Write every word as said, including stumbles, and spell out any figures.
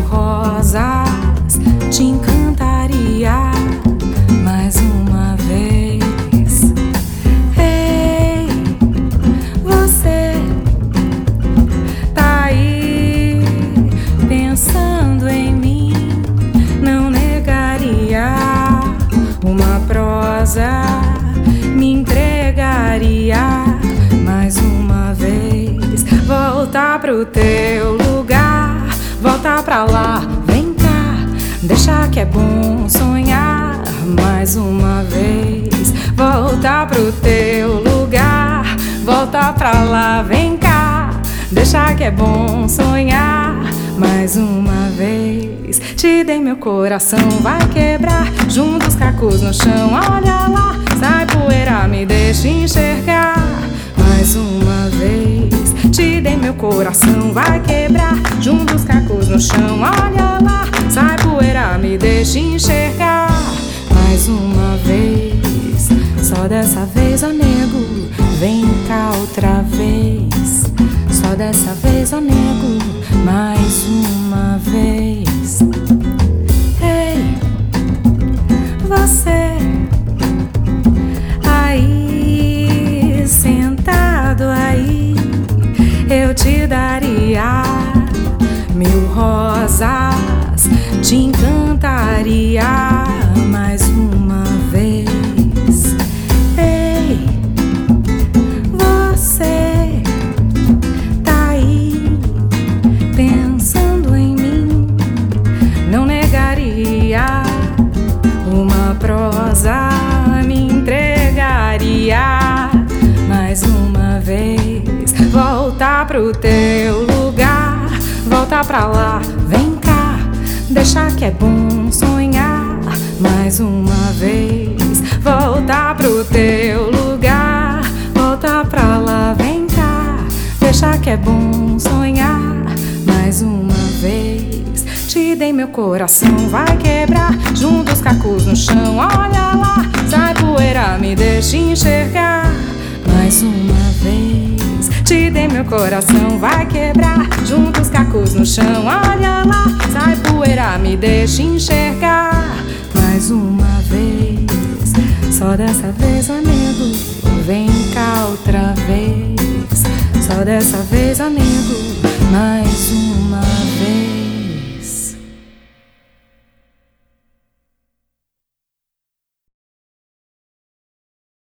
rosas te encantaria mais uma vez. Ei, você tá aí pensando em mim, não negaria uma prosa, me entregaria mais uma vez. Voltar pro teu lugar, volta pra lá, vem cá, deixa que é bom sonhar mais uma vez. Volta pro teu lugar, volta pra lá, vem cá, deixa que é bom sonhar mais uma vez. Te dei meu coração, vai quebrar, junta os cacos no chão, olha lá, sai poeira, me deixa enxergar mais uma vez. Te dei meu coração, vai quebrar, junta os cacos no chão, olha lá, sai poeira, me deixa enxergar mais uma vez. Só dessa vez, ó nego, vem cá outra vez. Só dessa vez, ó nego, mais uma vez. Ei, você aí, sentado aí, eu te daria mil rosas, te encantaria mais uma vez. Ei, você tá aí pensando em mim, não negaria uma prosa, me entregaria mais uma vez. Volta pro teu lugar, volta pra lá, vem cá, deixa que é bom sonhar mais uma vez. Volta pro teu lugar, volta pra lá, vem cá, deixa que é bom sonhar mais uma vez. Te dei meu coração, vai quebrar, junta os cacos no chão, olha lá, sai poeira, me deixa enxergar mais uma vez. Te dei meu coração, vai quebrar, junta os cacos no chão, olha lá, sai poeira, me deixa enxergar mais uma vez. Só dessa vez, amigo, vem cá outra vez. Só dessa vez, amigo, mais uma